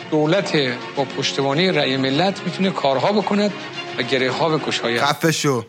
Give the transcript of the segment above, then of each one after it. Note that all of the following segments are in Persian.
دولت با پشتیبانی رأی ملت میتونه کارها بکند و گره ها بگشاید. خفه شو.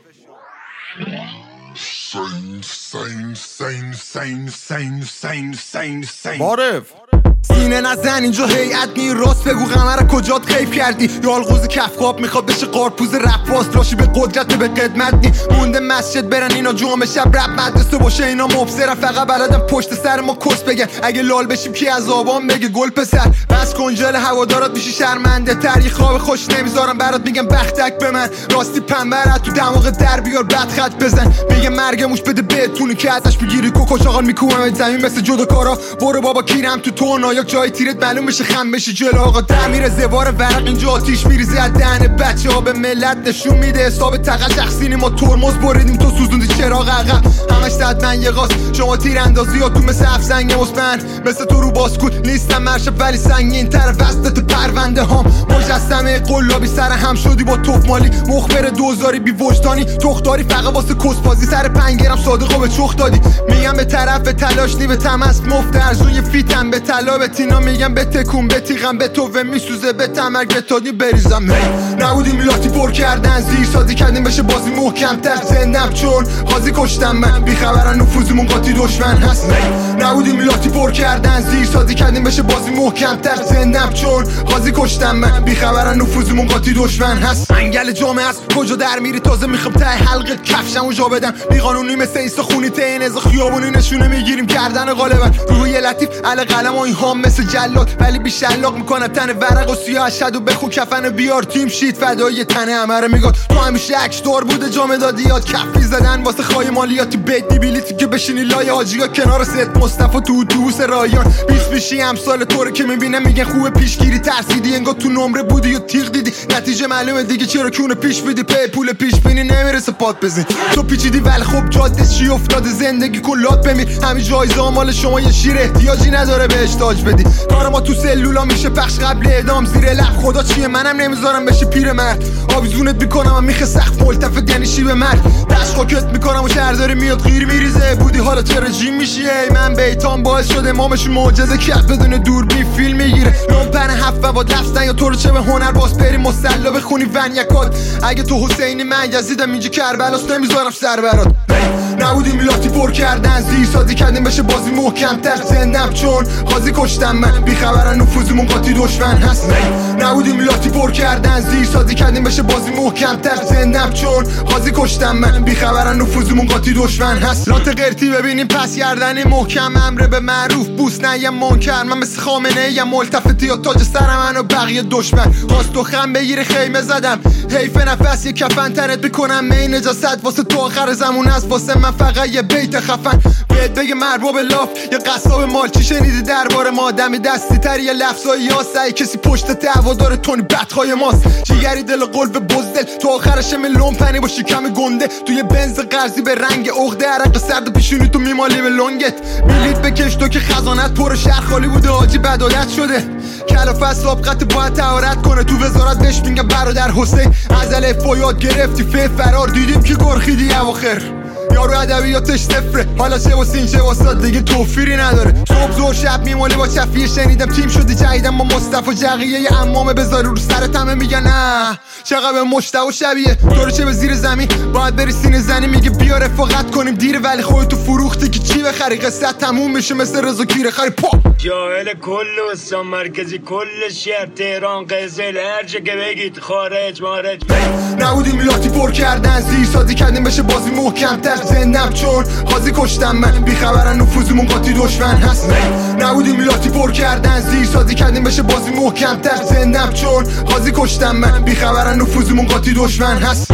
معرف سینه نزن اینجا هیئت نی راست بگو قمر کجات خیف کردی یا الغوز کف خواب میخواد بشه قارپوز رفاس راشی به قدرت به قدمت نی مونده مسجد برن اینا جمعه شب رب مدرسه باشه اینا مبصرن فقط بلدن پشت سر ما کس بگن اگه لال بشیم کی از آبان بگه گل پسر بس کنجل هوادارات میشی شرمنده تر یه خواب خوش نمیذارم برات میگم بختک به من راستی پنبرت تو دماغ در بیار بد خط بزن میگه مرگ موش بده بهتونی که ازش بگیری کوکو چاقال میکوبم زمین مثل جودوکارا برو بابا کیرم تو تو یا جای تیرت معلوم بشه خم بشی جلو آقا تعمیر زوار ورق اینجا آتیش میریزه از دهن بچه ها به ملت نشون میده حساب تقل شخصینی ما ترمز بریدیم تو سوزوندی چراغ عقب همش صدمن یه قاس شما تیراندازی ها تو مثل افسنگ مصبن مثل تو رو باسکوت نیستم مرشب ولی سنگین تر وسطت پرونده هم مجسمه قلابی سر هم شدی با توف مالی مخبر دوزاری بی وجدانی تخداری فقط واسه کسبازی سر 5 گرم صادقو به چخ دادی میگم به طرف تلاش نی به تمس مفت ارزون یه فیتم به طلا به تینا میگم به تکون به تیغم به تو و میسوزه به تمرگ به تادی بریزم نبودیم لاتی پر کردن زیر سازی کردیم بشه بازی محکم تر زندم چون قاضی کشتم من بیخبرن نفوذمون قاطی دشمن هست نبودیم لاتی پر کردن زیر سازی کردیم بشه بازی محکم تر زندم چون قاضی کشتم من بیخبرن نفوذمون قاطی دشمن هست انگل جامعه است کجا در میری تازه میخوام ته حلقه کفشمو جا بدم بیقانونی مثل ایسا خونی تین از خیابونی نشونه میگیریم کردن غالبا روحی لطیف علی قلم و این هام مثل جلاد ولی بی شلاق میکنم تن ورق و سیاه اشهد و بخون کفن بیار تیم شید فدای تنه همه میگاد تو همیشه اکشدار بوده جام دادی یاد کفی زدن واسه خواهی مالیاتی بیت بیلیتی که بشینی لای حاجیا کنار ست مصطفی تو اتوبوس رایان 20 بیشی امسال طوره که میبینم میگن خوبه پیشگیری ترسیدی انگار تو نمره بودی و تیغ دیدی نتیجه معلومه دیگه چرا کونه پیش بدی پی پول پیش بینی نمیرسه پات بزین تو پیچیدی ولی خب جاده چی افتاده زندگی کلات بمیر همین جایزه مال شما یه شیر احتیاجی نداره بهش تاج بدی کار ما تو سلولا میشه پخش قبل اعدام زیر لب خدا چیه منم نمیذارم بشی پیرمرد آویزونت میکنم و میخه سخت ملتفت یعنی شیب مرد دشخاکت میکنم و شهرداری میاد غیر میریزه بودی حالا چرا جیم میشی ای من بیتام باعث شده امامشون معجزه کرد بدون دوربین فیلم میگیره لومپن 7 فواد رفتن یا تو رو چه به هنر باز بری مسلا بخونی ونیکات اگه تو حسینی من یزیدم اینجا کربلاست نمیذارم سر برات نبودیم لاتی پر کردن زیر سازی کردیم بشه بازی محکم تر زندم چون قاضی کشتم من بیخبرن نفوذمون قاطی دشمن هست نبودیم لاتی پر کردن زیر سازی کردیم بشه بازی محکم تر زندم چون قاضی کشتم من بیخبرن نفوذمون قاطی دشمن هست لات قرتی ببینیم پس گردنی محکم امر به معروف بوس نه یه منکر من مثل خامنه یه ملتفتی یا تاج سر من و بقیه دشمن خواست تو خم بگیره خیمه زدم حیف نفس یه کفن تنت بکنم می نجاست واسه تو آخر زمان است واسه من فقط یه بیت خفن بهت بگه مربوب لاف یه قصاب مالچی شنیدی درباره ما دمی دستی تر یه لفظای یاسه کسی پشت دعوادار تونی بدخوای ماست جیگری دل قلب بزدل تو آخرش ملون پنی با شکم گنده توی بنز قرضی به رنگ عقده عرق سرد پیشونی تو میمالی به لنگت بلیت بکش تو که خزانت پر شهر خالی بوده حاجی بدایت شده کلافه سابقت باید طهارت کنه تو وزارت بهش میگم برادر حسین از الف یاد گرفتی فرار دیدیم که گرخیدی اواخر یارو ادبیاتش صفره حالا چه واسه این چه واسه دیگه توفیری نداره صبح زور شب میمالی با چفیه شنیدم تیم شدی جدیدم با مصطفی جقیه یه امامه بذاری رو سرت همه میگن نه چقدر به مشتبه شبیه تو رو چه به زیر زمین باید بری سینه زنی میگه بیا رفاقت کنیم دیره ولی خودتو فروختی که چی بخری قصه تموم میشه مثل رضا کیره خری پا جاهل کل استان مرکزی کل شهر تهران قزل هر جا که بگید خارج مارج نبودیم لاتی پر کردن زیر سازی کردیم بشه بازی محکم تر زندم چون قاضی کشتم من بیخبرن نفوذمون قاطی دشمن هست نبودیم لاتی پر کردن زیر سازی کردیم بشه بازی محکم تر زندم چون قاضی کشتم من بیخبرن نفوذمون قاطی دشمن هست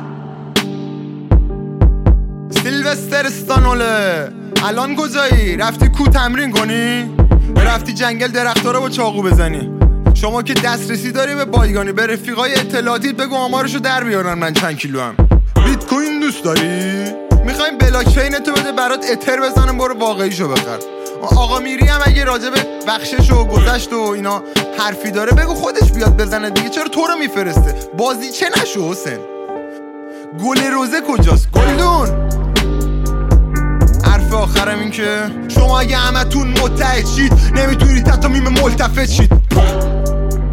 سیلوستر استانوله الان کجایی؟ رفتی کو تمرین کنی؟ رفتی جنگل درختا رو با چاقو بزنی؟ شما که دسترسی داری به بایگانی به رفیقای اطلاعاتیت بگو آمارشو در بیارن من چند کیلو هم بیت کوین دوست داری؟ میخوایم بلاک چین تو بده برات اتر بزنم برو واقعیشو بخر آقا میری هم اگه راجب بخشش و گذشت و اینا حرفی داره بگو خودش بیاد بزنه دیگه چرا تو رو میفرسته بازی چه نشو حسین گل روزه کجاست گلدون حرف آخرم این که شما اگه همتون متحد شید نمیتونید حتی میم ملتفت شید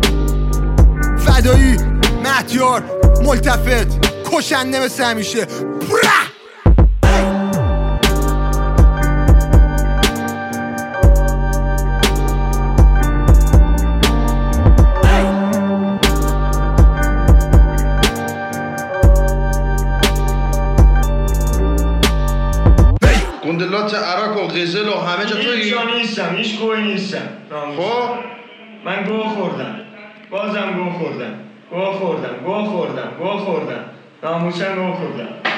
فدایی مهدیار ملتفت کشنده مثل همیشه گندلات عراق و غزل و همه جا توی هیچ جا نیستم، هیچ گوهی نیستم. خب من گوه خوردم، بازم گوه خوردم، ناموسن گوه خوردم.